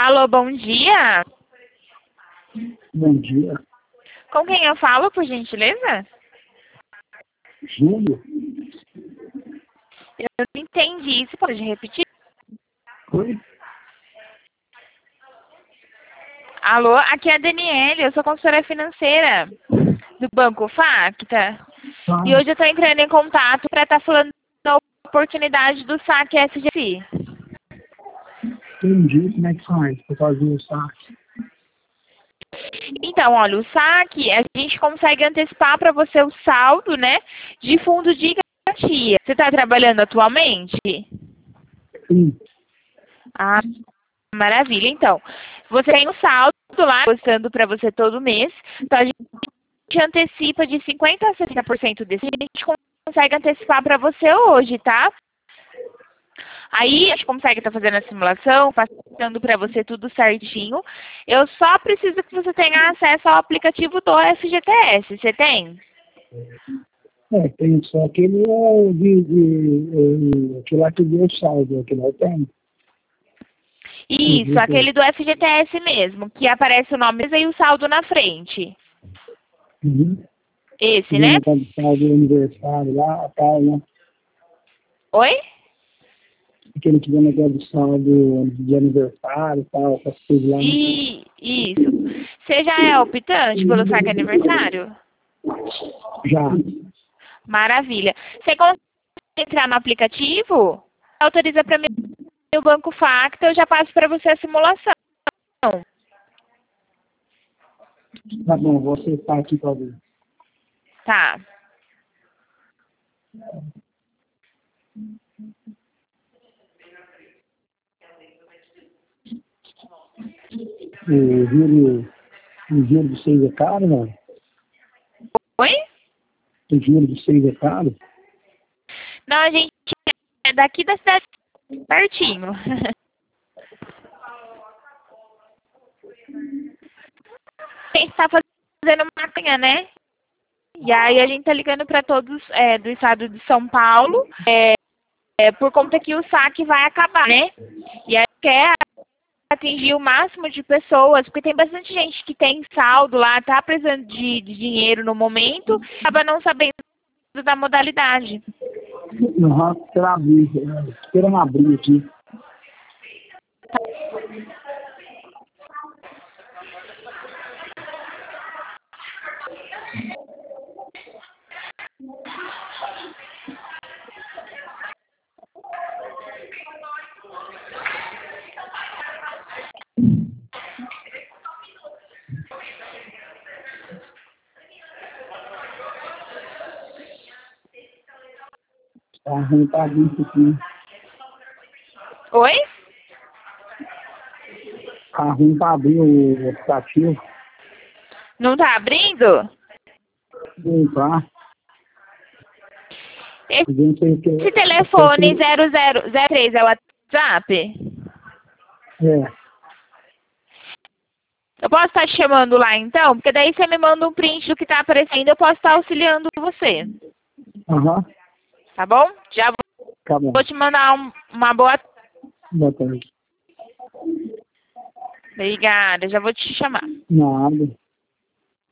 Alô, bom dia. Bom dia. Com quem eu falo, por gentileza? Júlio? Eu não entendi. Você pode repetir? Oi? Alô, aqui é a Daniele. Eu sou consultora financeira do Banco Facta. Ah, E hoje eu estou entrando em contato para estar falando da oportunidade do saque SGFI. entendi. Como é que faz para fazer o saque? Então, olha, o saque, a gente consegue antecipar para você o saldo, né, de fundo de garantia. Você está trabalhando atualmente? Sim. Ah, maravilha. Então, você tem o saldo lá, postando para você todo mês. Então, a gente antecipa de 50% a 60% desse. A gente consegue antecipar para você hoje, tá? Aí, a gente consegue estar fazendo a simulação, passando para você tudo certinho. Eu só preciso que você tenha acesso ao aplicativo do FGTS. Você tem? Tem só aquele aquele lá que deu saldo, aquele lá tem. Isso, aquele do FGTS mesmo, que aparece o nome e o saldo na frente. Uhum. Esse, Aquele né? negócio de saldo do aniversário lá, tal, né? Oi? Aquele que deu negócio de saldo de aniversário, tal, essas coisas lá, né? Isso. Você já é optante pelo saque aniversário? Já. Maravilha. Você consegue entrar no aplicativo? Autoriza para mim o Banco Facta, eu já passo para você a simulação. Tá bom, vou aceitar aqui para ver. Tá. O giro de 6 é caro, não? Oi? O giro de 6 é caro? Não, a gente é daqui da cidade pertinho. A gente está fazendo máquina, né? E aí a gente tá ligando para todos do estado de São Paulo, por conta que o saque vai acabar, né? E aí quer atingir o máximo de pessoas, porque tem bastante gente que tem saldo lá, tá precisando de dinheiro no momento, acaba não sabendo da modalidade. Uhum, esperando abrir aqui. Tá ruim pra abrir isso aqui. Oi? Tá ruim pra abrir o aplicativo. Não tá abrindo? Não tá. Esse telefone 0003 é o WhatsApp? É. Eu posso estar te chamando lá então? Porque daí você me manda um print do que tá aparecendo, eu posso estar auxiliando você. Aham. Tá bom? Já Tá bom. vou te mandar uma boa. Boa tarde. Obrigada, já vou te chamar. Nada.